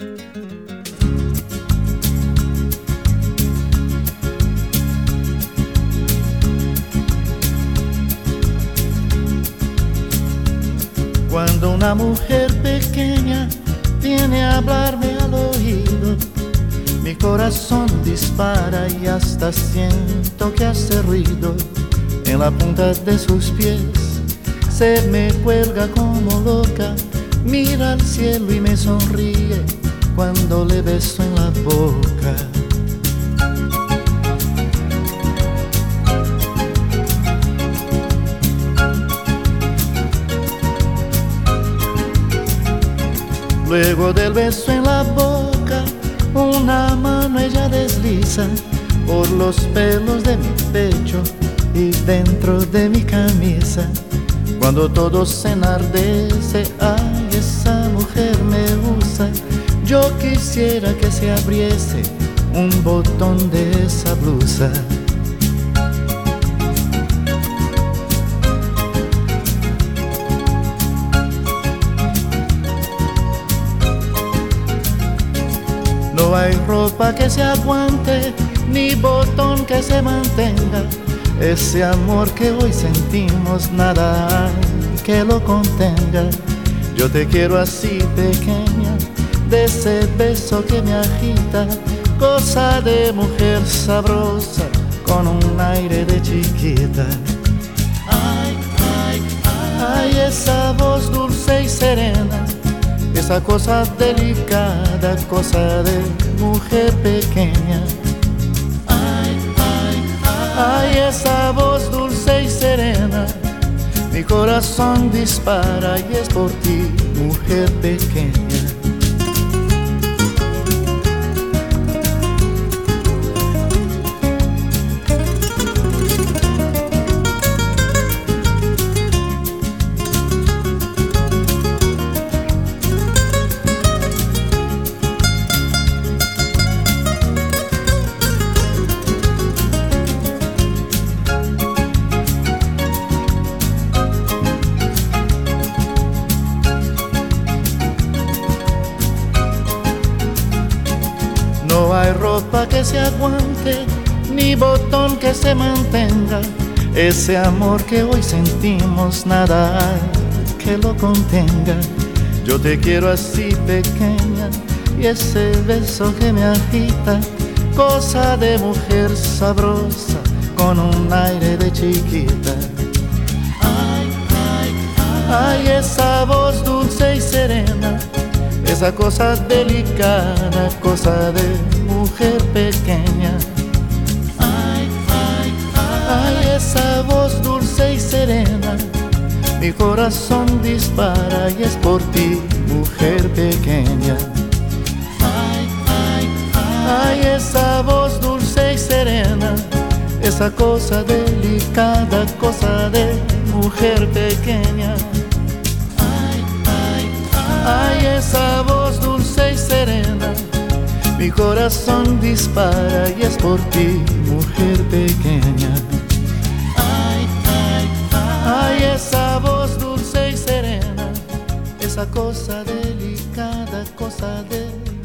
Cuando una mujer pequeña viene a hablarme al oído, mi corazón dispara y hasta siento que hace ruido. En la punta de sus pies se me cuelga como loca, mira al cielo y me sonríe cuando le beso en la boca. Luego del beso en la boca, una mano ella desliza por los pelos de mi pecho y dentro de mi camisa. Cuando todo se enardece, ay, esa mujer me usa. Yo quisiera que se abriese un botón de esa blusa. No hay ropa que se aguante, ni botón que se mantenga. Ese amor que hoy sentimos, nada hay que lo contenga. Yo te quiero así pequeña, de ese beso que me agita, cosa de mujer sabrosa, con un aire de chiquita. Ay, ay, ay, ay, esa voz dulce y serena, esa cosa delicada, cosa de mujer pequeña. Ay, ay, ay, ay, esa voz dulce y serena, mi corazón dispara y es por ti, mujer pequeña. No hay ropa que se aguante, ni botón que se mantenga. Ese amor que hoy sentimos, nada hay que lo contenga. Yo te quiero así pequeña, y ese beso que me agita, cosa de mujer sabrosa, con un aire de chiquita. Ay, ay, ay, ay, esa voz dulce y serena, esa cosa delicada, cosa de mujer pequeña. Ay, ay, ay, ay, esa voz dulce y serena, mi corazón dispara y es por ti, mujer pequeña. Ay, ay, ay, ay, esa voz dulce y serena, esa cosa delicada, cosa de mujer pequeña. Ay, esa voz dulce y serena, mi corazón dispara y es por ti, mujer pequeña. Ay, ay, ay, ay, esa voz dulce y serena, esa cosa delicada, cosa de